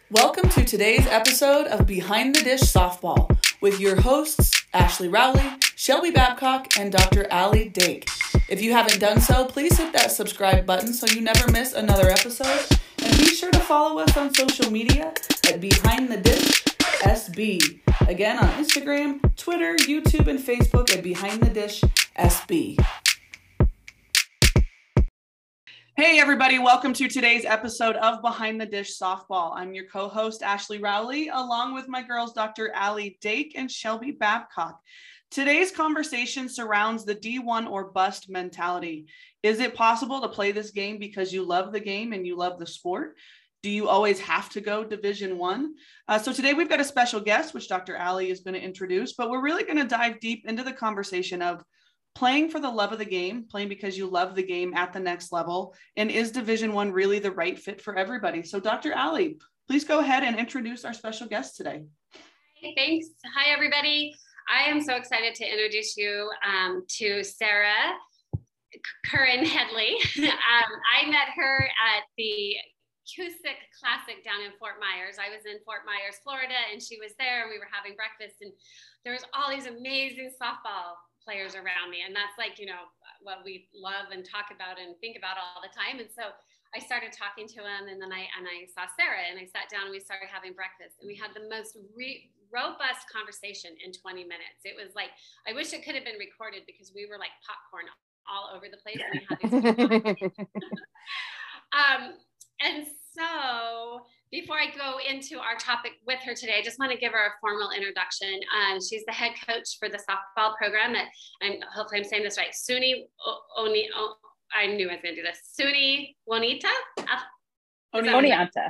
Welcome to today's episode of Behind the Dish Softball with your hosts, Ashley Rowley, Shelby Babcock, and Dr. Allie Dake. If you haven't done so, please hit that subscribe button so you never miss another episode. And be sure to follow us on social media at Behind the Dish SB. Again, on Instagram, Twitter, YouTube, and Facebook at Behind the Dish SB. Hey everybody, welcome to today's episode of Behind the Dish Softball. I'm your co-host, Ashley Rowley, along with my girls, Dr. Allie Dake and Shelby Babcock. Today's conversation surrounds the D1 or bust mentality. Is it possible to play this game because you love the game and you love the sport? Do you always have to go Division I? So today we've got a special guest, which Dr. Allie is going to introduce, but we're really going to dive deep into the conversation of playing for the love of the game, playing because you love the game at the next level, and is Division I really the right fit for everybody? So Dr. Allie, please go ahead and introduce our special guest today. Hey, thanks. Hi, everybody. I am so excited to introduce you to Sarah Curran Headley. I met her at the Cusick Classic down in Fort Myers. I was in Fort Myers, Florida, and she was there, and we were having breakfast, and there was all these amazing softball players around me. And that's like, you know, what we love and talk about and think about all the time. And so I started talking to him, and then I saw Sarah, and I sat down and we started having breakfast, and we had the most robust conversation in 20 minutes. It was like, I wish it could have been recorded because we were like popcorn all over the place. And we had these and so before I go into our topic with her today, I just want to give her a formal introduction. She's the head coach for the softball program at, hopefully I'm saying this right, I knew I was going to do this. SUNY Oneonta? Oneonta.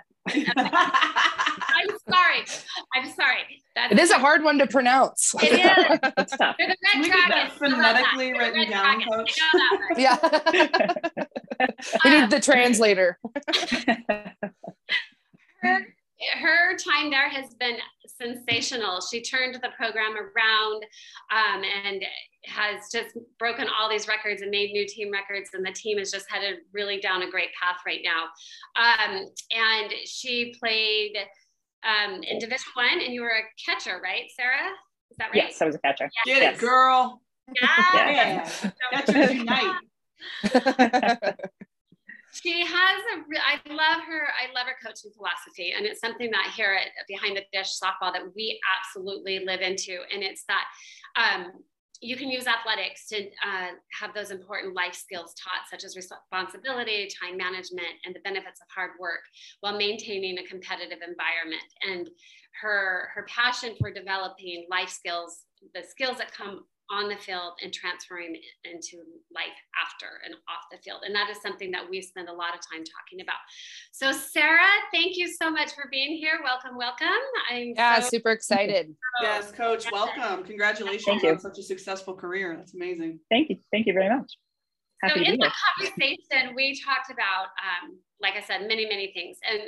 I'm sorry. It is a hard one to pronounce. It is. It's tough. They're the Red Can we get that phonetically written down, Coach? Yeah. We need the translator. Her time there has been sensational. She turned the program around and has just broken all these records and made new team records. And the team is just headed really down a great path right now. And she played in Division I, and you were a catcher, right, Sarah? Is that right? Yes, I was a catcher. Get yes. it, girl. Yeah. Catchers unite. She has I love her coaching philosophy. And it's something that here at Behind the Dish Softball that we absolutely live into. And it's that you can use athletics to have those important life skills taught, such as responsibility, time management, and the benefits of hard work while maintaining a competitive environment. And her passion for developing life skills, the skills that come on the field and transferring into life after and off the field. And that is something that we spend a lot of time talking about. So Sarah, thank you so much for being here. Welcome. I'm super excited. Yes, Coach, welcome. Congratulations on such a successful career. That's amazing. Thank you very much. Happy to be here. The conversation, we talked about, like I said, many things. And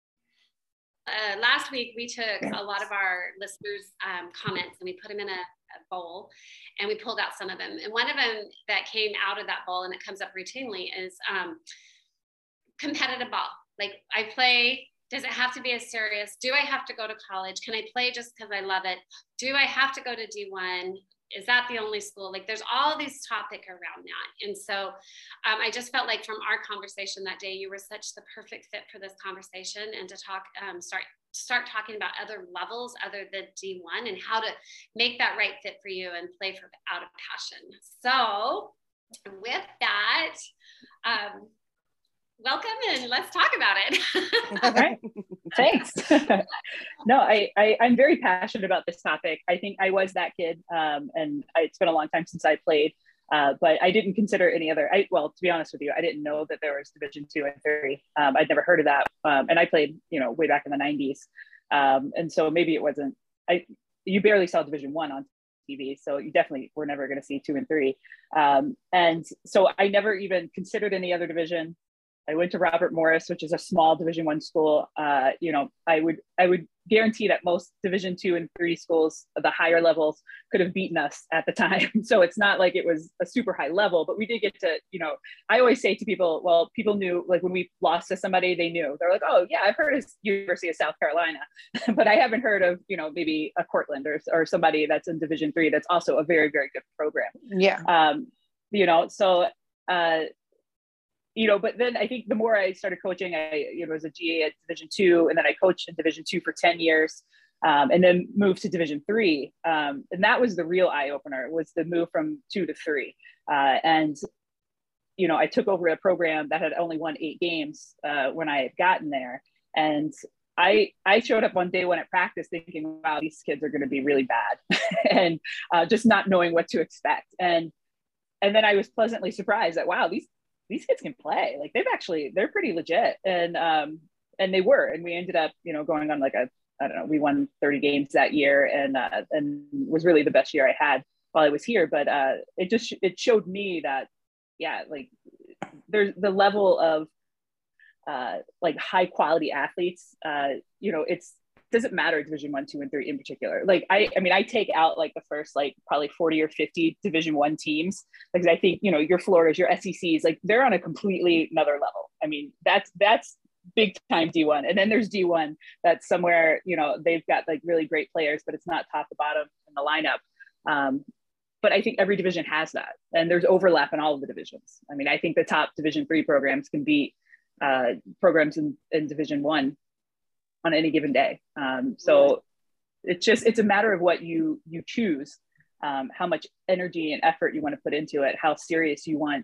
last week we took a lot of our listeners' comments and we put them in a bowl, and we pulled out some of them. And one of them that came out of that bowl, and it comes up routinely, is competitive ball. Like, I play, does it have to be as serious? Do I have to go to college? Can I play just because I love it? Do I have to go to D1? Is that the only school? Like, there's all these topics around that. And so I just felt like from our conversation that day, you were such the perfect fit for this conversation, and to talk, start talking about other levels other than D1 and how to make that right fit for you and play for out of passion. So with that, welcome, and let's talk about it. All right. Thanks. No, I'm very passionate about this topic. I think I was that kid, and it's been a long time since I played, but I didn't consider any other, to be honest with you, I didn't know that there was Division II and III. I'd never heard of that. And I played, way back in the 90s. And so maybe it wasn't, you barely saw Division I on TV. So you definitely were never going to see 2 and 3. And so I never even considered any other division. I went to Robert Morris, which is a small Division I school. I would guarantee that most Division 2 and 3 schools, the higher levels, could have beaten us at the time. So it's not like it was a super high level, but we did get to, you know, I always say to people, well, people knew, like when we lost to somebody, they knew. They're like, oh yeah, I've heard of University of South Carolina, but I haven't heard of, you know, maybe a Cortland or somebody that's in Division 3 that's also a very, very good program. Yeah. You know, so, you know, but then I think the more I started coaching, I was a GA at Division 2, and then I coached in Division 2 for 10 years, and then moved to Division 3. And that was the real eye opener, was the move from 2 to 3. And, you know, I took over a program that had only won 8 games when I had gotten there. And I showed up one day when at practice thinking, wow, these kids are going to be really bad, and just not knowing what to expect. And then I was pleasantly surprised that, wow, these kids can play. Like they're pretty legit. And they were, and we ended up, you know, going on like I don't know, we won 30 games that year, and was really the best year I had while I was here. But it showed me that, yeah, like there's the level of like high quality athletes, you know, it doesn't matter Division 1, 2, and 3 in particular. Like I mean, I take out like the first like probably 40 or 50 Division 1 teams, because I think, you know, your Floridas, your SECs, like they're on a completely another level. I mean, that's big time D1. And then there's D1 that's somewhere, you know, they've got like really great players, but it's not top to bottom in the lineup. But I think every division has that, and there's overlap in all of the divisions. I mean, I think the top Division 3 programs can beat programs in Division 1 on any given day. So it's a matter of what you choose, how much energy and effort you want to put into it, how serious you want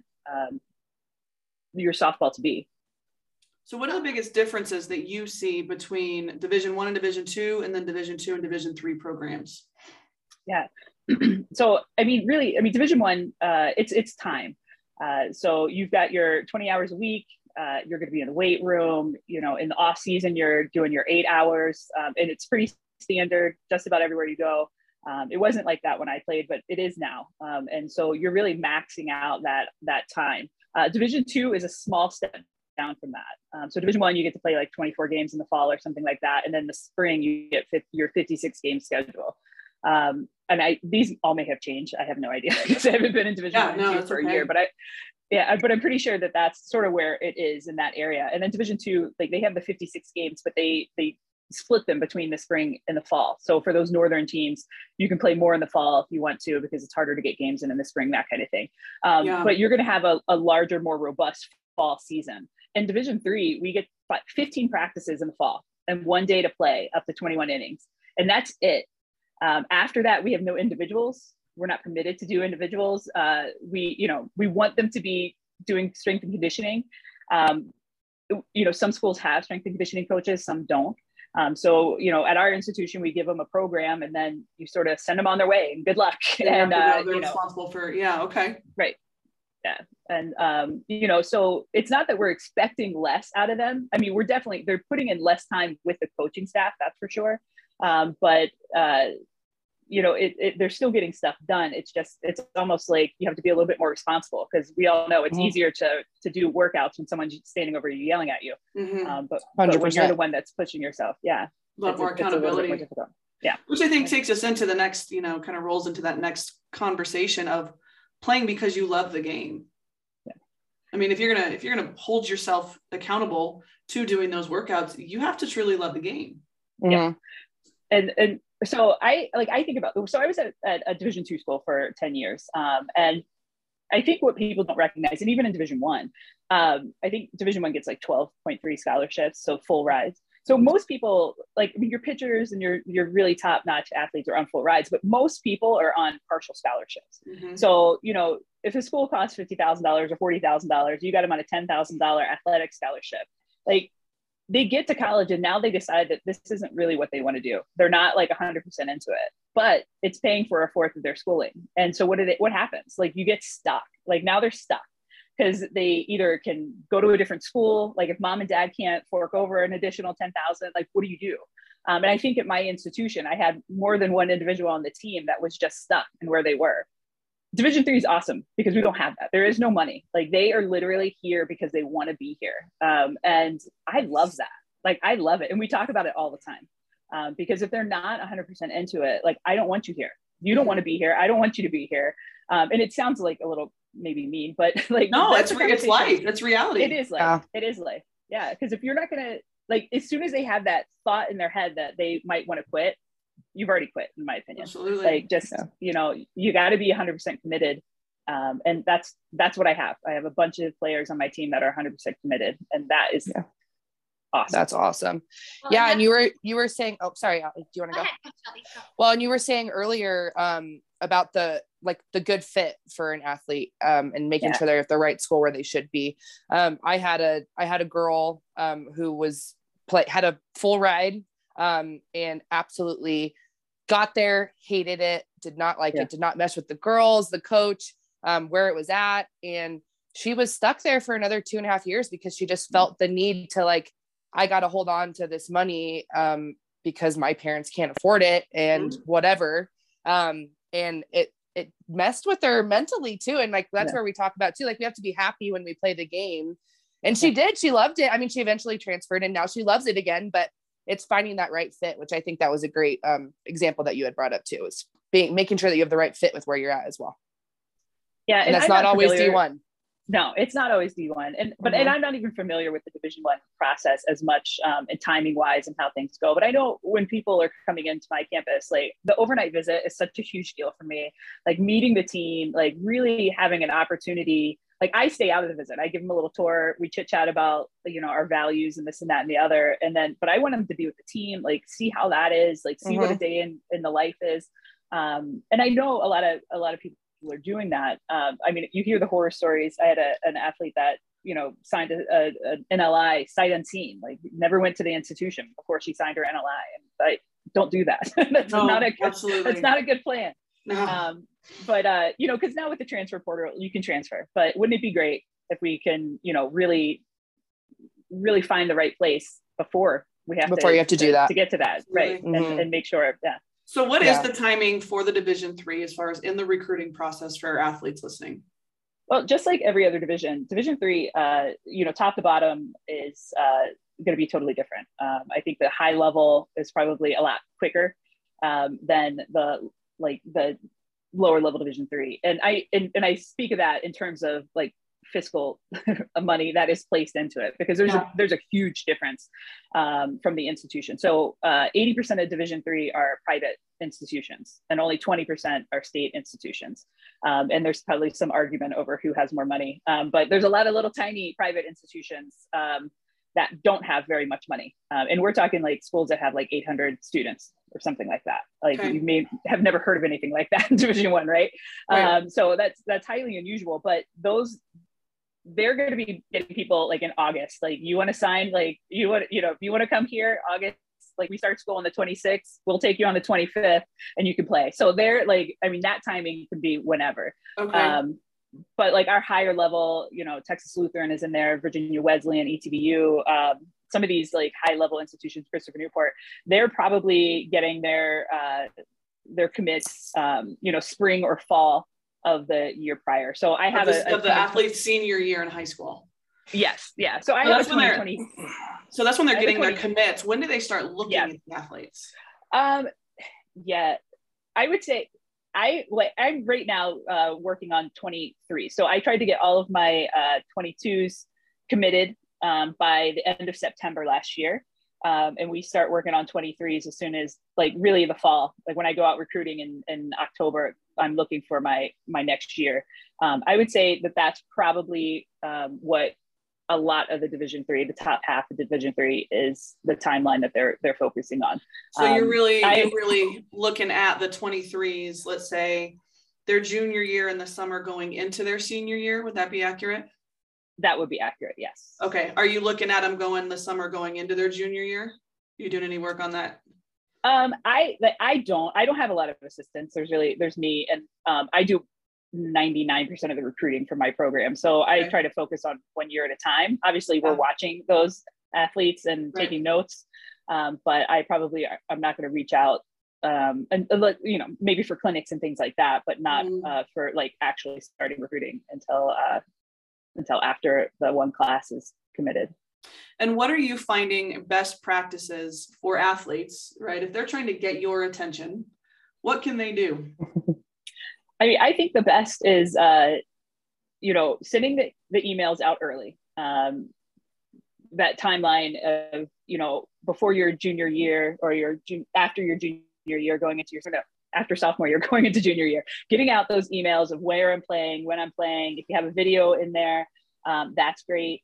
your softball to be. So what are the biggest differences that you see between Division 1 and Division 2, and then Division 2 and Division 3 programs? Yeah. So, I mean, really, Division 1, it's time. So you've got your 20 hours a week. You're going to be in the weight room, you know, in the off season, you're doing your 8 hours, and it's pretty standard just about everywhere you go. It wasn't like that when I played, but it is now. And so you're really maxing out that time. Division 2 is a small step down from that. So Division 1, you get to play like 24 games in the fall or something like that. And then the spring, you get your 56 game schedule. And these all may have changed. I have no idea, because I haven't been in Division 1 and 2 for a year, but I'm pretty sure that that's sort of where it is in that area. And then Division 2, like they have the 56 games, but they split them between the spring and the fall. So for those northern teams, you can play more in the fall if you want to, because it's harder to get games in the spring, that kind of thing. But you're going to have a larger, more robust fall season. In Division 3, we get 15 practices in the fall and 1 day to play up to 21 innings. And that's it. After that, we have no individuals. We're not permitted to do individuals. We want them to be doing strength and conditioning. You know, some schools have strength and conditioning coaches, some don't. So, you know, at our institution, we give them a program, and then you sort of send them on their way and good luck. And they're responsible for, okay. Right. Yeah. And, you know, so it's not that we're expecting less out of them. I mean, they're putting in less time with the coaching staff, that's for sure. But you know, they're still getting stuff done. It's almost like you have to be a little bit more responsible, because we all know it's easier to do workouts when someone's standing over you yelling at you. But when you're the one that's pushing yourself, a lot more accountability. Yeah. Which I think takes us into the next, you know, kind of rolls into that next conversation of playing because you love the game. Yeah. I mean, if you're gonna hold yourself accountable to doing those workouts, you have to truly love the game. Yeah. And so I think about, so I was at a Division 2 school for 10 years. And I think what people don't recognize, and even in Division 1, I think Division 1 gets like 12.3 scholarships, so full rides. So most people, like, I mean, your pitchers and your really top-notch athletes are on full rides, but most people are on partial scholarships. So, you know, if a school costs $50,000 or $40,000, you got them on a $10,000 athletic scholarship. Like, they get to college and now they decide that this isn't really what they want to do. They're not like 100% into it, but it's paying for a fourth of their schooling. And so what happens? Like, you get stuck. Like, now they're stuck because they either can go to a different school. Like, if mom and dad can't fork over an additional 10,000, like, what do you do? And I think at my institution, I had more than one individual on the team that was just stuck in where they were. Division 3 is awesome because we don't have that. There is no money. Like, they are literally here because they want to be here. And I love that. Like, I love it. And we talk about it all the time. Because if they're not 100% into it, like, I don't want you here. You don't want to be here. I don't want you to be here. And it sounds like a little maybe mean, but like, no, it's life. It's reality. It is life. It is life. Yeah. Because if you're not going to, like, as soon as they have that thought in their head that they might want to quit, you've already quit, in my opinion. Absolutely. Like, just, you know, you got to be 100% committed. And that's what I have. I have a bunch of players on my team that are 100% committed. And that is awesome. That's awesome. Well, and you were saying, oh, sorry, do you want to go? Well, and you were saying earlier about the good fit for an athlete and making sure they're at the right school where they should be. I had a girl who had a full ride and absolutely got there, hated it, did not like it, did not mesh with the girls, the coach, where it was at. And she was stuck there for another 2.5 years because she just felt the need to, like, I got to hold on to this money because my parents can't afford it and whatever. And it messed with her mentally too. And like, that's where we talk about too, like, we have to be happy when we play the game. And she did, she loved it. I mean, she eventually transferred and now she loves it again, but it's finding that right fit, which I think that was a great example that you had brought up too, is making sure that you have the right fit with where you're at as well. Yeah. And that's not always D1. No, it's not always D1. And I'm not even familiar with the Division I process as much and timing wise and how things go. But I know when people are coming into my campus, like, the overnight visit is such a huge deal for me. Like, meeting the team, like, really having an opportunity. Like, I stay out of the visit. I give them a little tour. We chit chat about, you know, our values and this and that and the other. And then, but I want them to be with the team, like, see how that is, like, see what a day in the life is. And I know a lot of people are doing that. I mean, you hear the horror stories. I had an athlete that, you know, signed an NLI sight unseen, like, never went to the institution before she signed her NLI. And I don't do that. That's not a good plan. No. But you know, because now with the transfer portal, you can transfer. But wouldn't it be great if we can, you know, really find the right place before you have to do that to get to that, right? And make sure, So what is the timing for the Division III as far as in the recruiting process for our athletes listening? Well, just like every other division, Division III, you know, top to bottom is going to be totally different. I think the high level is probably a lot quicker than the lower level Division III. And I speak of that in terms of, like, fiscal money that is placed into it, because there's a huge difference from the institution. So 80% of Division III are private institutions and only 20% are state institutions. And there's probably some argument over who has more money. But there's a lot of little tiny private institutions that don't have very much money. And we're talking like schools that have like 800 students or something like that. Like, you may have never heard of anything like that in Division I, right? So that's highly unusual, but they're going to be getting people like in August. Like, you want to sign, like, if you want to come here August, like, we start school on the 26th, we'll take you on the 25th and you can play. So they're like, I mean, that timing can be whenever. But like our higher level, you know, Texas Lutheran is in there, Virginia Wesleyan, ETBU, some of these like high level institutions, Christopher Newport, they're probably getting their commits, you know, spring or fall of the year prior. So I have the athlete's senior year in high school. Yes. Yeah. So I have a 2020. So that's when they're getting their commits. When do they start looking at the athletes? Yeah, I would say I'm right now working on 23. So I tried to get all of my 22s committed by the end of September last year. And we start working on 23s as soon as, like, really the fall. Like, when I go out recruiting in October, I'm looking for my next year. I would say that's probably what a lot of the Division III, the top half of Division III, is the timeline that they're focusing on. So you're really looking at the 23s, let's say their junior year in the summer going into their senior year. Would that be accurate? That would be accurate. Yes. Okay. Are you looking at them going the summer going into their junior year? You doing any work on that? I don't have a lot of assistants. There's me, and I do 99% of the recruiting for my program. So I try to focus on 1 year at a time. Obviously, we're watching those athletes and taking notes, but I'm not going to reach out and you know, maybe for clinics and things like that, but not for like actually starting recruiting until after the one class is committed. And what are you finding best practices for athletes, right? If they're trying to get your attention, what can they do? I mean, I think the best is, sending the emails out early. That timeline of, before your junior year or after your junior year, going into after sophomore year, going into junior year, getting out those emails of where I'm playing, when I'm playing. If you have a video in there, that's great.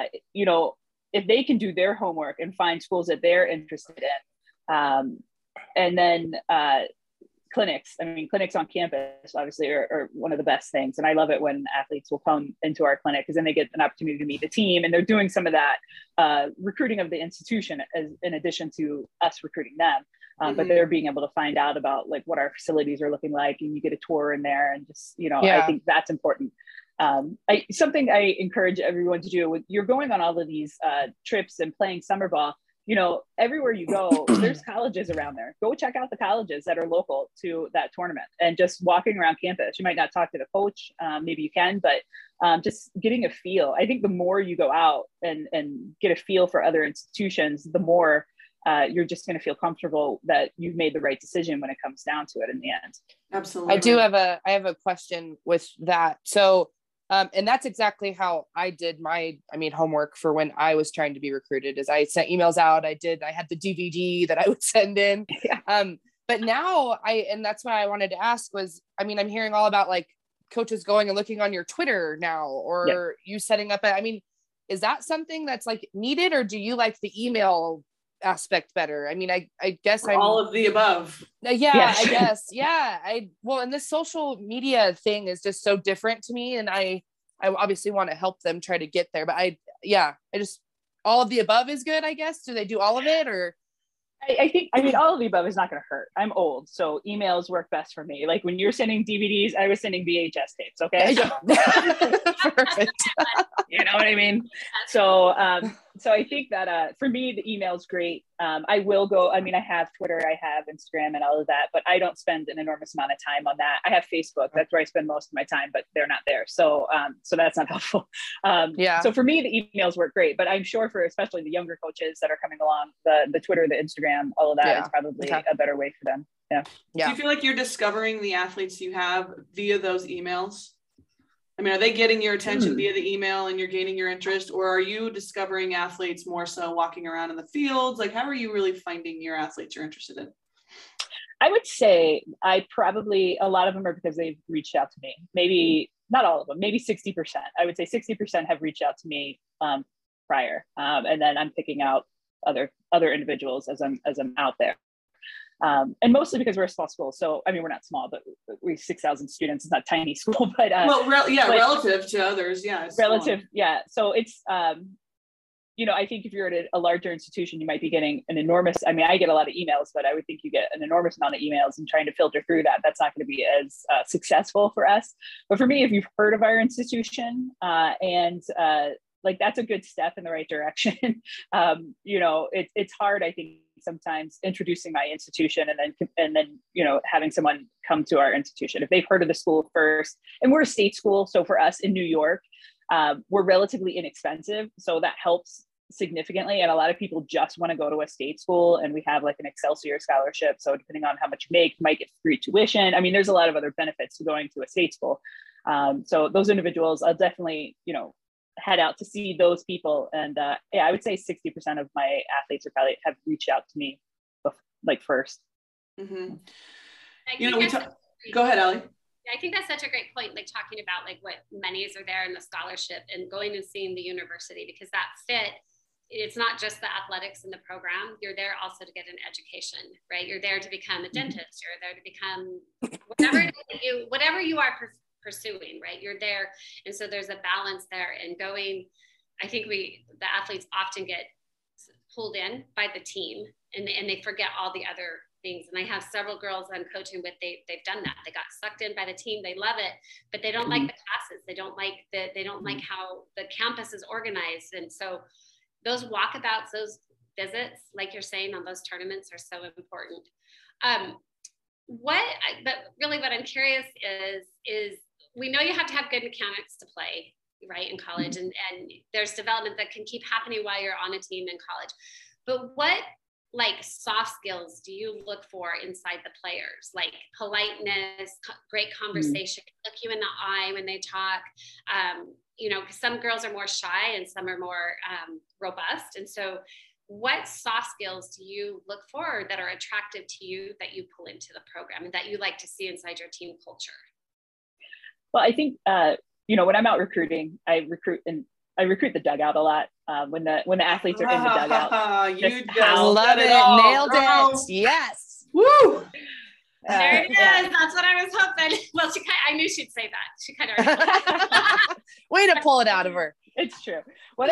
If they can do their homework and find schools that they're interested in. And then clinics. I mean, clinics on campus obviously are one of the best things. And I love it when athletes will come into our clinic, because then they get an opportunity to meet the team, and they're doing some of that recruiting of the institution in addition to us recruiting them. But they're being able to find out about like what our facilities are looking like, and you get a tour in there, and just, I think that's important. Something I encourage everyone to do when you're going on all of these trips and playing summer ball, everywhere you go, there's colleges around there. Go check out the colleges that are local to that tournament, and just walking around campus. You might not talk to the coach, maybe you can, but just getting a feel. I think the more you go out and get a feel for other institutions, the more you're just going to feel comfortable that you've made the right decision when it comes down to it in the end. Absolutely. I have a question with that. So, and that's exactly how I did my homework for when I was trying to be recruited, is I sent emails out. I had the DVD that I would send in. Yeah. But now and that's why I wanted to ask was, I'm hearing all about like coaches going and looking on your Twitter now, or you setting up is that something that's like needed, or do you like the email aspect better? I guess I'm all of the above. Yeah, I guess. Yeah. And this social media thing is just so different to me, and I obviously want to help them try to get there, but I just, all of the above is good, I guess. Do they do all of it, or? I think all of the above is not going to hurt. I'm old, so emails work best for me. Like when you're sending DVDs, I was sending VHS tapes. Okay. Perfect. You know what I mean? So I think that for me, the email is great. I will go, I have Twitter, I have Instagram and all of that, but I don't spend an enormous amount of time on that. I have Facebook. That's where I spend most of my time, but they're not there. So that's not helpful. So for me, the emails work great, but I'm sure for especially the younger coaches that are coming along, the Twitter, the Instagram, all of that is probably a better way for them. Yeah. Do you feel like you're discovering the athletes you have via those emails? Are they getting your attention via the email and you're gaining your interest, or are you discovering athletes more so walking around in the fields? Like, how are you really finding your athletes you're interested in? I would say a lot of them are because they've reached out to me. Maybe not all of them, maybe 60%. I would say 60% have reached out to me prior. And then I'm picking out other individuals as I'm out there. And mostly because we're a small school. So, we're not small, but we 6,000 students. It's not a tiny school, but relative to others. Yeah. Relative. Small. Yeah. So it's, I think if you're at a larger institution, you might be getting an enormous, I get a lot of emails, but I would think you get an enormous amount of emails, and trying to filter through that, that's not going to be as successful for us. But for me, if you've heard of our institution that's a good step in the right direction. It's hard, I think, sometimes introducing my institution and then having someone come to our institution if they've heard of the school first. And we're a state school, so for us in New York, we're relatively inexpensive, so that helps significantly. And a lot of people just want to go to a state school, and we have like an Excelsior scholarship, so depending on how much you make, you might get free tuition. There's a lot of other benefits to going to a state school. So those individuals, I'll definitely head out to see those people. And I would say 60% of my athletes have reached out to me first. Mm-hmm. Go ahead, Allie. I think that's such a great point, like talking about like what monies are there in the scholarship and going and seeing the university, because that fit, it's not just the athletics in the program. You're there also to get an education, right? You're there to become a dentist. You're there to become whatever you are pursuing, right? You're there. And so there's a balance there, and going, I think the athletes often get pulled in by the team, and they forget all the other things. And I have several girls I'm coaching with, they've done that. They got sucked in by the team. They love it, but they don't like the classes. They don't like how the campus is organized. And so those walkabouts, those visits, like you're saying, on those tournaments are so important. But really what I'm curious is we know you have to have good mechanics to play. right, in college, and there's development that can keep happening while you're on a team in college. But what like soft skills do you look for inside the players? Like politeness, great conversation, look you in the eye when they talk. You know, some girls are more shy and some are more robust. And so what soft skills do you look for that are attractive to you, that you pull into the program and that you like to see inside your team culture? Well, I think, you know, when I'm out recruiting, I recruit the dugout a lot. When the athletes are in the dugout, You just love it. Nailed it. Yes. Woo. There it is. Yeah. That's what I was hoping. Well, I knew she'd say that. She kind of already Way to pull it out of her. It's true.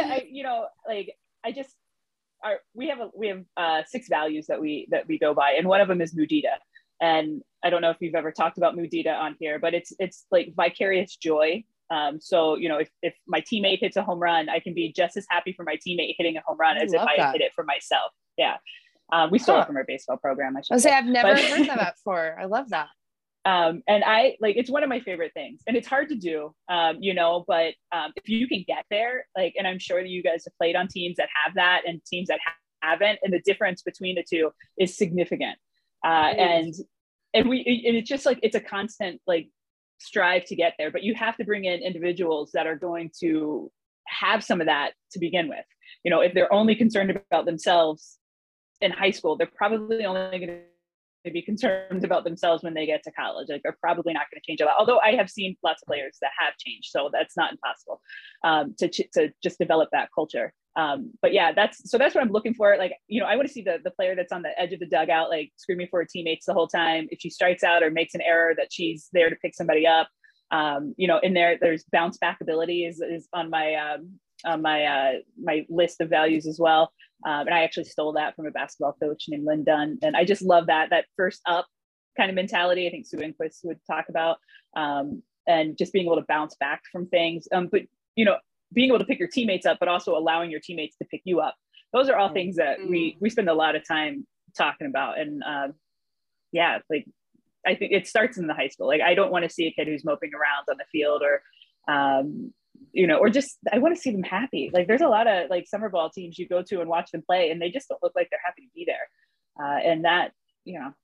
We have 6 values that we go by, and one of them is mudita. And I don't know if you've ever talked about mudita on here, but it's like vicarious joy. So, you know, if my teammate hits a home run, I can be just as happy for my teammate hitting a home run as if I hit it for myself. Yeah. We stole it from our baseball program. I should say. I've never heard that before. I love that. And it's one of my favorite things, and it's hard to do, you know, but if you can get there, like, and I'm sure that you guys have played on teams that have that and teams that haven't, and the difference between the two is significant. And it's just like, it's a constant like strive to get there, but you have to bring in individuals that are going to have some of that to begin with. You know, if they're only concerned about themselves in high school, they're probably only going to be concerned about themselves when they get to college. Like, they're probably not going to change a lot. Although I have seen lots of players that have changed, so that's not impossible to just develop that culture. But yeah, that's what I'm looking for. Like, you know, I want to see the player that's on the edge of the dugout, like screaming for her teammates the whole time. If she strikes out or makes an error, that she's there to pick somebody up. You know, in there's bounce back ability is on my list of values as well. And I actually stole that from a basketball coach named Lynn Dunn. And I just love that first up kind of mentality. I think Sue Enquist would talk about, and just being able to bounce back from things. But, you know, being able to pick your teammates up, but also allowing your teammates to pick you up. Those are all things that we spend a lot of time talking about. And yeah, like, I think it starts in the high school. Like, I don't want to see a kid who's moping around on the field or, you know, or just, I want to see them happy. Like, there's a lot of like summer ball teams you go to and watch them play, and they just don't look like they're happy to be there. And that, you know,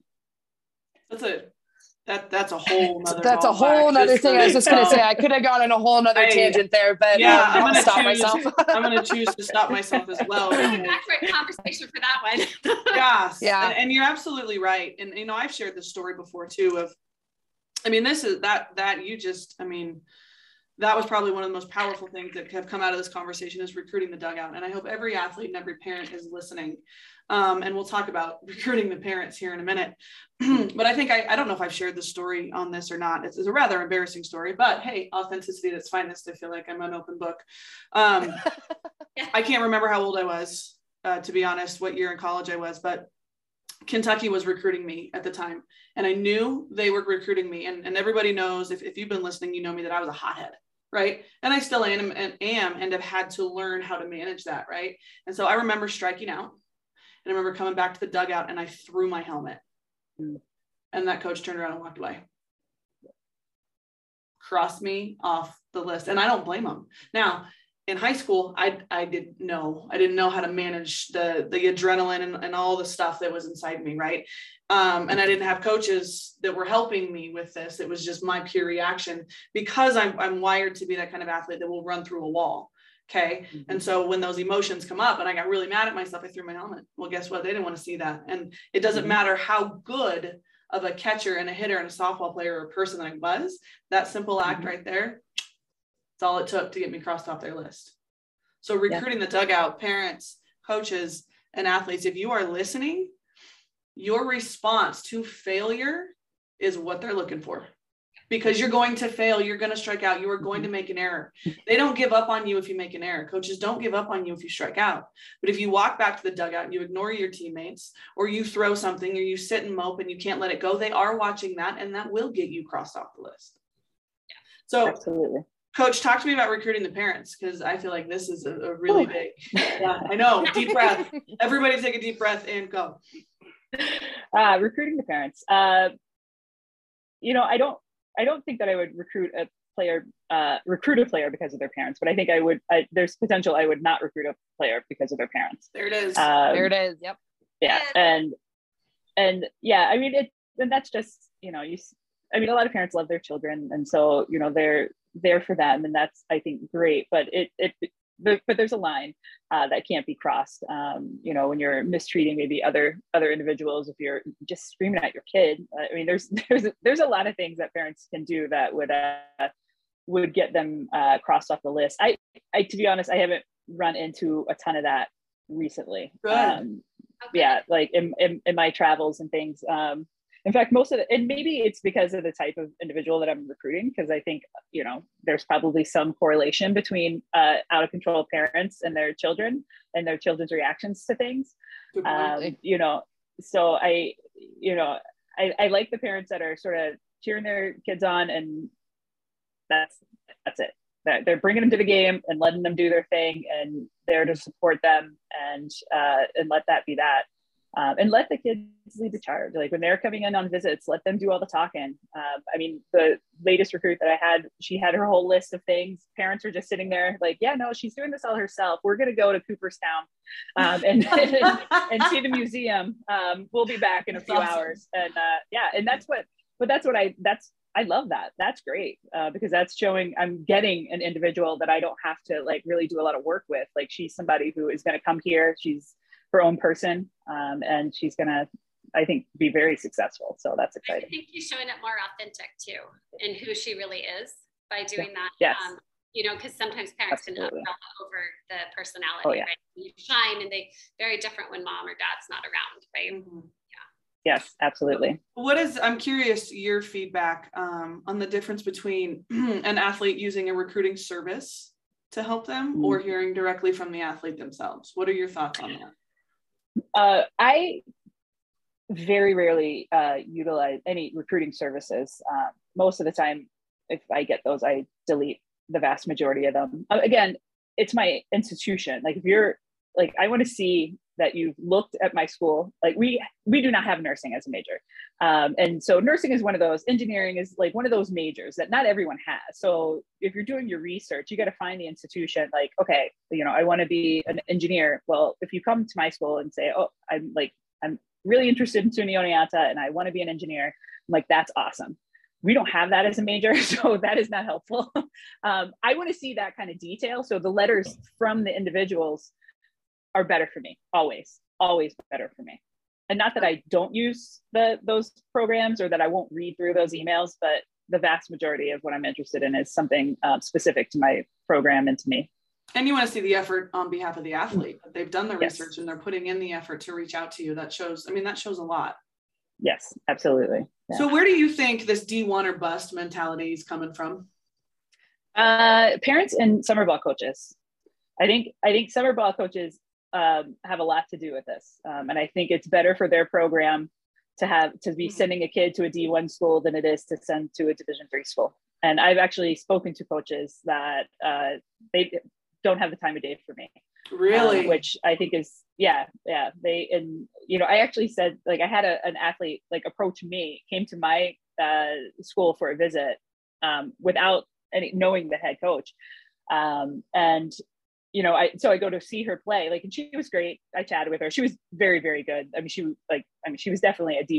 that's a whole nother that's a whole nother thing. I was just gonna say, I could have gone on a whole nother tangent there, but yeah, I'm gonna stop myself. I'm gonna choose to stop myself as well. Accurate conversation for that one. Yes. Yeah. And you're absolutely right. And you know, I've shared this story before too of, I mean, this is that you just, I mean, that was probably one of the most powerful things that have come out of this conversation is recruiting the dugout. And I hope every athlete and every parent is listening. And we'll talk about recruiting the parents here in a minute. But I think, I don't know if I've shared this story on this or not. It's a rather embarrassing story, but hey, authenticity, that's finest. I feel like I'm an open book. I can't remember how old I was, to be honest, what year in college I was, but Kentucky was recruiting me at the time. And I knew they were recruiting me. And everybody knows, if you've been listening, you know me, that I was a hothead. Right. And I still am and have had to learn how to manage that. Right. And so I remember striking out, and I remember coming back to the dugout, and I threw my helmet, and that coach turned around and walked away. Crossed me off the list. And I don't blame him. Now, in high school, I didn't know how to manage the adrenaline and all the stuff that was inside me. Right. And I didn't have coaches that were helping me with this. It was just my pure reaction, because I'm wired to be that kind of athlete that will run through a wall. Okay. Mm-hmm. And so when those emotions come up and I got really mad at myself, I threw my helmet. Well, guess what? They didn't want to see that. And it doesn't matter how good of a catcher and a hitter and a softball player or a person I was, that simple act right there, it's all it took to get me crossed off their list. So recruiting the dugout, parents, coaches, and athletes, if you are listening, your response to failure is what they're looking for, because you're going to fail. You're going to strike out. You are going to make an error. They don't give up on you if you make an error. Coaches don't give up on you if you strike out. But if you walk back to the dugout and you ignore your teammates, or you throw something, or you sit and mope and you can't let it go, they are watching that, and that will get you crossed off the list. So absolutely. Coach, talk to me about recruiting the parents, because I feel like this is a really big, I know, deep breath. Everybody take a deep breath and go. Recruiting the parents. You know, I don't think that I would recruit a recruit a player because of their parents, but I think there's potential I would not recruit a player because of their parents. There it is. There it is. Yep. Yeah. And yeah, I mean, and that's just, you know, a lot of parents love their children. And so, you know, they're there for them. And that's, I think, great, but but there's a line that can't be crossed. You know, when you're mistreating maybe other individuals, if you're just screaming at your kid, I mean, there's a lot of things that parents can do that would get them crossed off the list. I to be honest, I haven't run into a ton of that recently. Yeah, like in my travels and things. In fact, most of it, and maybe it's because of the type of individual that I'm recruiting, because I think, you know, there's probably some correlation between out of control parents and their children and their children's reactions to things. You know, so I like the parents that are sort of cheering their kids on, and that's it. That they're bringing them to the game and letting them do their thing, and there to support them, and let that be that. And let the kids lead the charge. Like when they're coming in on visits, let them do all the talking. I mean, the latest recruit that I had, she had her whole list of things. Parents were just sitting there like, yeah, no, she's doing this all herself. We're going to go to Cooperstown and see the museum. We'll be back in a few hours. And yeah, and I love that. That's great because that's showing I'm getting an individual that I don't have to like really do a lot of work with. Like she's somebody who is going to come here. She's her own person, and she's gonna, I think, be very successful. So that's exciting. I think you're showing it more authentic too, in who she really is by doing that. Yes. You know, because sometimes parents Absolutely. can over the personality, Oh, yeah. right? You shine, and they very different when mom or dad's not around, right? Mm-hmm. Yeah. Yes, absolutely. I'm curious your feedback on the difference between an athlete using a recruiting service to help them or hearing directly from the athlete themselves. What are your thoughts on that? I very rarely utilize any recruiting services. Most of the time, if I get those, I delete the vast majority of them. Again, it's my institution. Like if you're like, I want to see that you've looked at my school. Like we do not have nursing as a major. And so nursing is one of those, engineering is like one of those majors that not everyone has. So if you're doing your research, you got to find the institution like, okay, you know, I want to be an engineer. Well, if you come to my school and say, oh, I'm really interested in SUNY Oneonta and I want to be an engineer, I'm like, that's awesome. We don't have that as a major, so that is not helpful. I want to see that kind of detail. So the letters from the individuals are better for me, always better for me. And not that I don't use those programs or that I won't read through those emails, but the vast majority of what I'm interested in is something specific to my program and to me. And you want to see the effort on behalf of the athlete. They've done the Yes. research and they're putting in the effort to reach out to you. That shows a lot. Yes, absolutely. Yeah. So where do you think this D1 or bust mentality is coming from? Parents and summer ball coaches. I think summer ball coaches have a lot to do with this. And I think it's better for their program to be sending a kid to a D1 school than it is to send to a Division III school. And I've actually spoken to coaches that they don't have the time of day for me. Really? Which I think is, yeah. And, you know, I actually said, like, I had an athlete like approach me, came to my school for a visit without knowing the head coach. And, you know, I go to see her play, like, and she was great. I chatted with her. She was very, very good. She was definitely a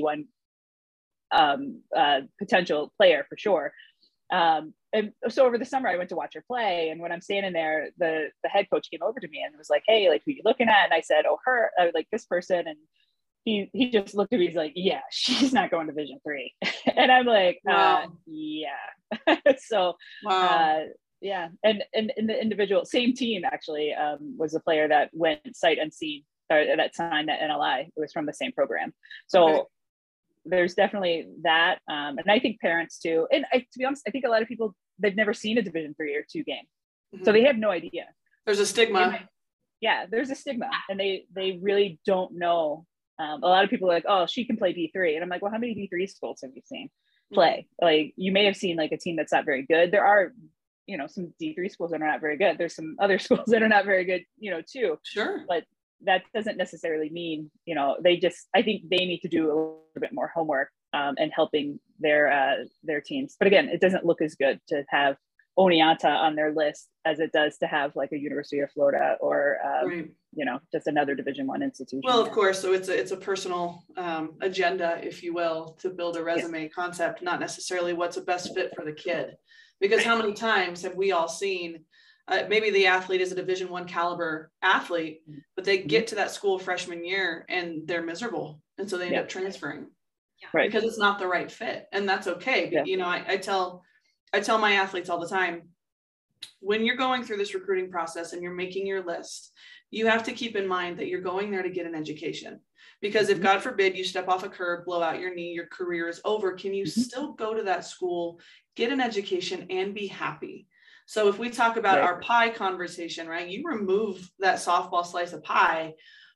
D1 potential player for sure. And so over the summer I went to watch her play, and when I'm standing there, the head coach came over to me and was like, "Hey, like, who you looking at?" And I said, "Oh, her, like this person." And he just looked at me. He's like, "Yeah, she's not going to Division III." And I'm like, wow. Yeah. So, wow. Yeah. And the individual, same team actually, was a player that went sight unseen, that signed that NLI. It was from the same program. So okay. There's definitely that. And I think parents too. And to be honest, I think a lot of people, they've never seen a Division III or II game. Mm-hmm. So they have no idea. There's a stigma. There's a stigma. And they really don't know. A lot of people are like, "Oh, she can play D3." And I'm like, well, how many D3 schools have you seen play? Mm-hmm. Like, you may have seen like a team that's not very good. There are, you know, some D3 schools that are not very good. There's some other schools that are not very good, you know, too. Sure. But that doesn't necessarily mean, you know, I think they need to do a little bit more homework and helping their teams. But again, it doesn't look as good to have Oneonta on their list as it does to have like a University of Florida or right. you know, just another Division I institution. Well, of course. So it's a personal agenda, if you will, to build a resume concept, not necessarily what's a best fit for the kid. Because how many times have we all seen maybe the athlete is a Division I caliber athlete, but they get to that school freshman year and they're miserable. And so they end up transferring because it's not the right fit. And that's okay. But, you know, I tell my athletes all the time, when you're going through this recruiting process and you're making your list, you have to keep in mind that you're going there to get an education. Because if God forbid you step off a curb, blow out your knee, your career is over, can you still go to that school, get an education, and be happy? So if we talk about our pie conversation, right, you remove that softball slice of pie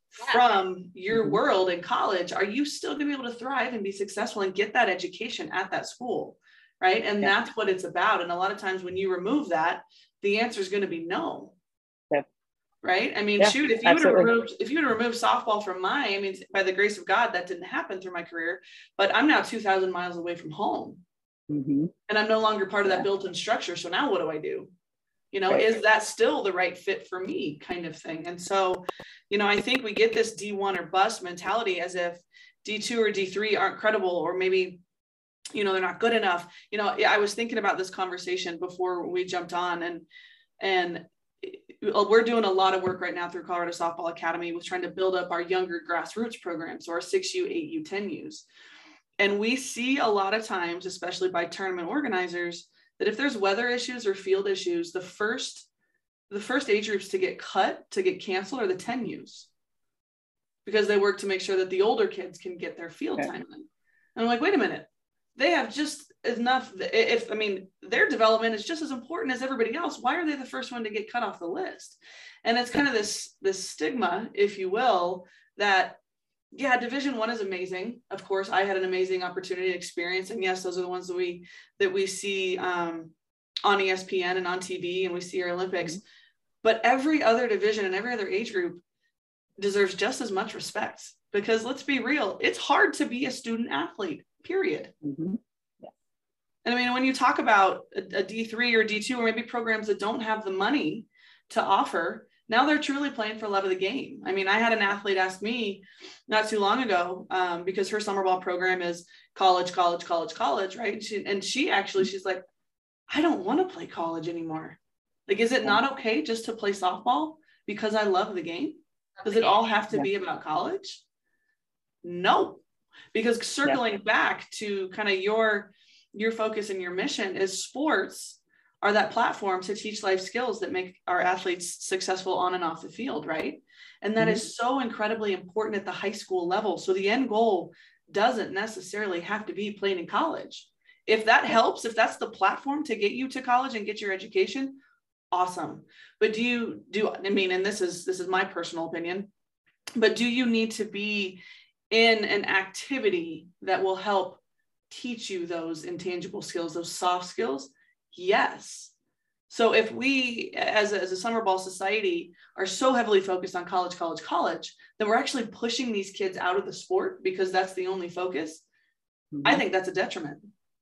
from your world in college, are you still going to be able to thrive and be successful and get that education at that school? Right. And that's what it's about. And a lot of times when you remove that, the answer is going to be no. Right. I mean, shoot, if you would have removed softball from I mean, by the grace of God, that didn't happen through my career, but I'm now 2,000 miles away from home and I'm no longer part of that built-in structure. So now what do I do? You know, is that still the right fit for me kind of thing? And so, you know, I think we get this D1 or bust mentality as if D2 or D3 aren't credible, or maybe, you know, they're not good enough. You know, I was thinking about this conversation before we jumped on, and we're doing a lot of work right now through Colorado Softball Academy with trying to build up our younger grassroots programs, so our 6U, 8U, 10Us. And we see a lot of times, especially by tournament organizers, that if there's weather issues or field issues, the first age groups to get canceled are the 10Us, because they work to make sure that the older kids can get their field time in. And I'm like, wait a minute, they have just enough. I mean, their development is just as important as everybody else. Why are they the first one to get cut off the list? And it's kind of this stigma, if you will, that Division I is amazing. Of course, I had an amazing opportunity and experience. And yes, those are the ones that we see on ESPN and on TV, and we see our Olympics. But every other division and every other age group deserves just as much respect, because let's be real, it's hard to be a student athlete, period. And I mean, when you talk about a D3 or D2, or maybe programs that don't have the money to offer, now they're truly playing for love of the game. I mean, I had an athlete ask me not too long ago, because her summer ball program is college, right? She's like, I don't want to play college anymore. Like, is it not okay just to play softball because I love the game? Does it all have to be about college? No, because circling back to kind of your focus and your mission is sports are that platform to teach life skills that make our athletes successful on and off the field, right? And that is so incredibly important at the high school level. So the end goal doesn't necessarily have to be playing in college. If that helps, if that's the platform to get you to college and get your education, awesome. But I mean, and this is my personal opinion, but do you need to be in an activity that will help teach you those intangible skills, those soft skills? Yes. So if we, as a summer ball society, are so heavily focused on college, then we're actually pushing these kids out of the sport because that's the only focus. I think that's a detriment.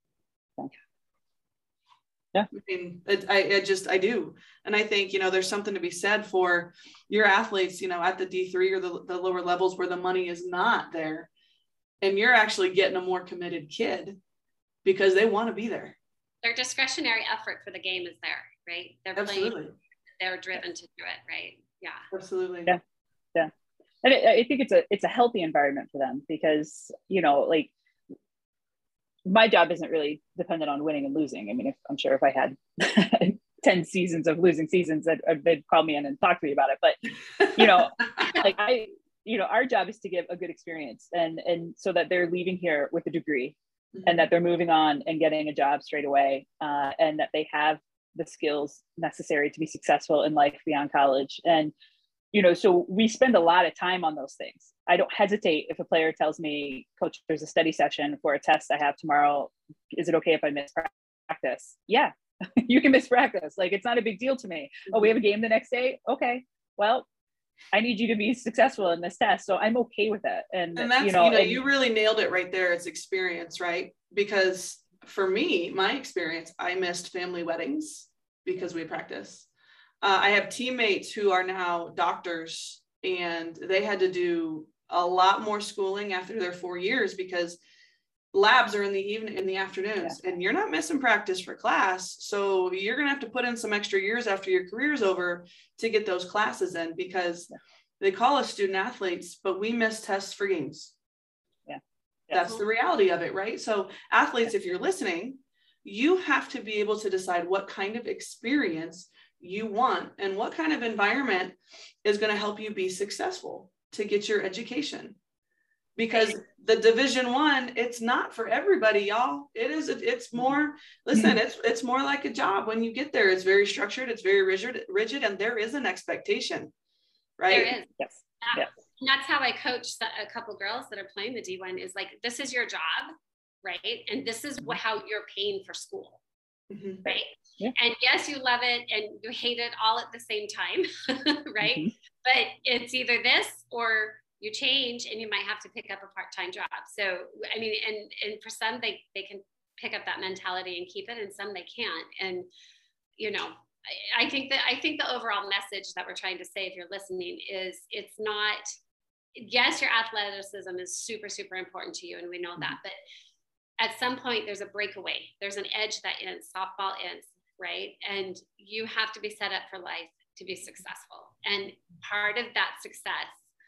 I mean, I do. And I think, you know, there's something to be said for your athletes, you know, at the D3 or the lower levels where the money is not there. And you're actually getting a more committed kid because they want to be there. Their discretionary effort for the game is there, right? They're playing, they're driven to do it, right? Yeah. Absolutely. Yeah. And I think it's a healthy environment for them because, you know, like my job isn't really dependent on winning and losing. I mean, I'm sure if I had 10 seasons of losing seasons, they'd call me in and talk to me about it. But, you know, like our job is to give a good experience and so that they're leaving here with a degree and that they're moving on and getting a job straight away, and that they have the skills necessary to be successful in life beyond college. And, you know, so we spend a lot of time on those things. I don't hesitate if a player tells me, coach, there's a study session for a test I have tomorrow. Is it okay if I miss practice? Yeah, you can miss practice. Like, it's not a big deal to me. Oh, we have a game the next day. Okay, well, I need you to be successful in this test. So I'm okay with it. And that's, you really nailed it right there. It's experience, right? Because for me, my experience, I missed family weddings. because we practice. I have teammates who are now doctors, and they had to do a lot more schooling after their 4 years because labs are in the evening, in the afternoons, and you're not missing practice for class. So you're going to have to put in some extra years after your career's over to get those classes in, because they call us student athletes, but we miss tests for games. That's the reality of it, right? So athletes, if you're listening, you have to be able to decide what kind of experience you want and what kind of environment is going to help you be successful to get your education. Because the Division I, it's not for everybody, y'all. It's more, listen, it's more like a job when you get there. It's very structured, it's very rigid, and there is an expectation, right? There is. Yes. Yes. And that's how I coach a couple girls that are playing the D1 is like, this is your job, right? And this is how you're paying for school, right? Yeah. And yes, you love it and you hate it all at the same time, right? But it's either this or you change and you might have to pick up a part-time job. So, I mean, and for some, they can pick up that mentality and keep it, and some they can't. And, you know, I think the overall message that we're trying to say, if you're listening, is it's not, yes, your athleticism is super, super important to you. And we know that, but at some point there's a breakaway, there's an edge that ends, softball ends, right? And you have to be set up for life to be successful. And part of that success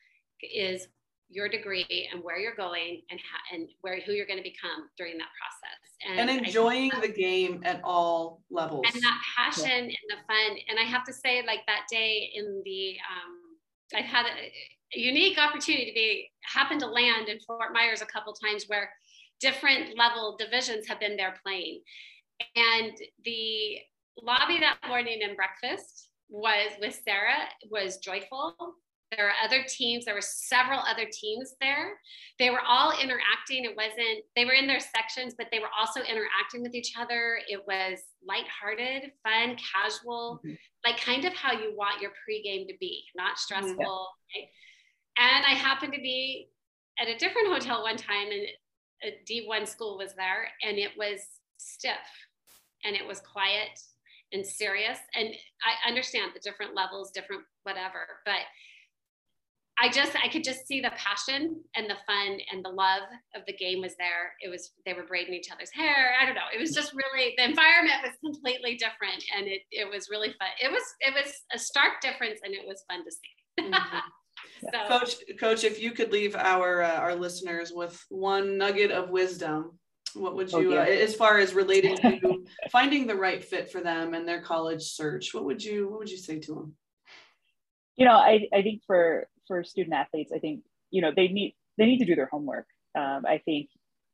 is your degree and where you're going and who you're going to become during that process. And enjoying the game at all levels. And that passion and the fun. And I have to say, like that day in the, I've had a unique opportunity to happen to land in Fort Myers a couple times where different level divisions have been there playing. And the lobby that morning and breakfast was with Sarah was joyful. There were other teams. There were several other teams there. They were all interacting. They were in their sections, but they were also interacting with each other. It was lighthearted, fun, casual, like kind of how you want your pregame to be, not stressful. Right? And I happened to be at a different hotel one time, and a D1 school was there, and it was stiff and it was quiet and serious. And I understand the different levels, different whatever, but I could just see the passion and the fun and the love of the game was there. They were braiding each other's hair. I don't know. It was just really, the environment was completely different, and it was really fun. It was a stark difference, and it was fun to see. So, Coach, if you could leave our listeners with one nugget of wisdom, what would you, as far as relating to finding the right fit for them and their college search, what would you say to them? You know, I think for student athletes, I think, you know, they need to do their homework. I think,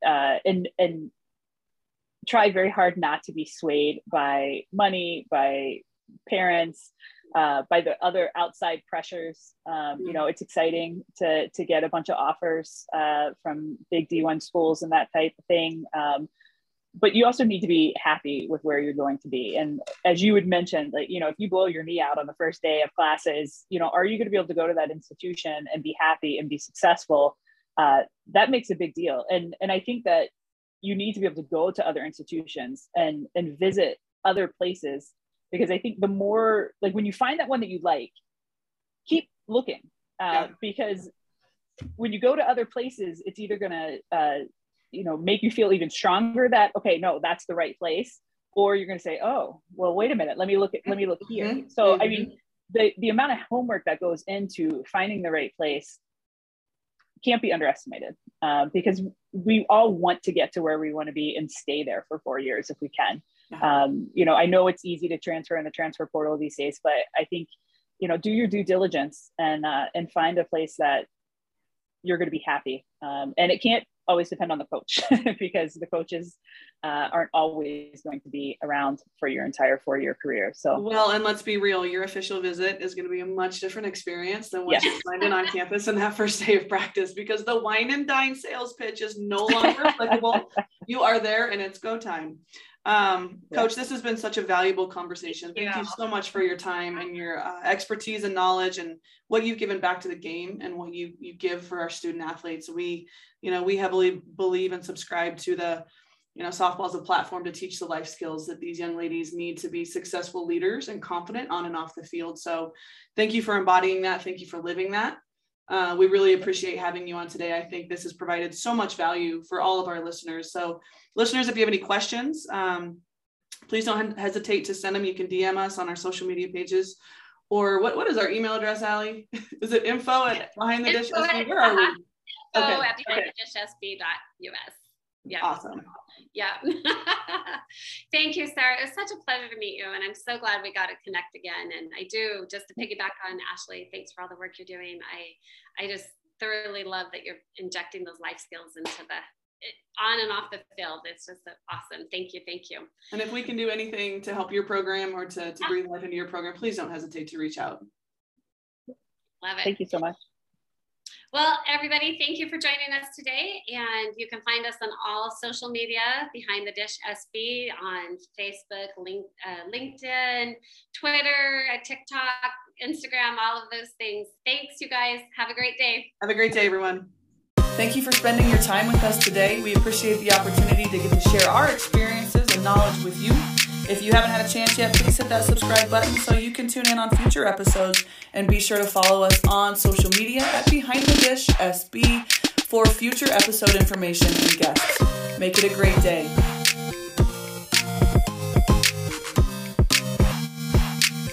and try very hard not to be swayed by money, by parents, by the other outside pressures. You know, it's exciting to get a bunch of offers from big D1 schools and that type of thing. But you also need to be happy with where you're going to be. And as you had mentioned, like, you know, if you blow your knee out on the first day of classes, you know, are you going to be able to go to that institution and be happy and be successful? That makes a big deal. And I think that you need to be able to go to other institutions and visit other places, because I think the more, like, when you find that one that you like, keep looking, because when you go to other places, it's either going to, you know, make you feel even stronger that, okay, no, that's the right place. Or you're going to say, oh, well, wait a minute, let me look here. So, I mean, the amount of homework that goes into finding the right place can't be underestimated, because we all want to get to where we want to be and stay there for 4 years if we can. You know, I know it's easy to transfer in the transfer portal these days, but I think, you know, do your due diligence and find a place that you're going to be happy. And it can't always depend on the coach, because the coaches aren't always going to be around for your entire 4-year career. So, well, and let's be real, your official visit is going to be a much different experience than what you're finding on campus in that first day of practice, because the wine and dine sales pitch is no longer applicable. You are there and it's go time. Coach, this has been such a valuable conversation. Thank you so much for your time and your expertise and knowledge and what you've given back to the game and what you give for our student athletes. We heavily believe and subscribe to the, softball is a platform to teach the life skills that these young ladies need to be successful leaders and confident on and off the field. So thank you for embodying that. Thank you for living that. We really appreciate having you on today. I think this has provided so much value for all of our listeners. So listeners, if you have any questions, please don't hesitate to send them. You can DM us on our social media pages. Or what is our email address, Allie? Is it info@behindthedishsb? Where are we? Okay. At behindthedishsb.us. Yeah. Awesome. Yeah. Thank you, Sarah. It was such a pleasure to meet you. And I'm so glad we got to connect again. And I do, just to piggyback on Ashley, thanks for all the work you're doing. I just thoroughly love that you're injecting those life skills into on and off the field. It's just awesome. Thank you. Thank you. And if we can do anything to help your program or to breathe life into your program, please don't hesitate to reach out. Love it. Thank you so much. Well, everybody, thank you for joining us today. And you can find us on all social media, Behind the Dish SB, on Facebook, LinkedIn, Twitter, TikTok, Instagram, all of those things. Thanks, you guys. Have a great day. Have a great day, everyone. Thank you for spending your time with us today. We appreciate the opportunity to get to share our experiences and knowledge with you. If you haven't had a chance yet, please hit that subscribe button so you can tune in on future episodes, and be sure to follow us on social media at Behind the Dish SB for future episode information and guests. Make it a great day.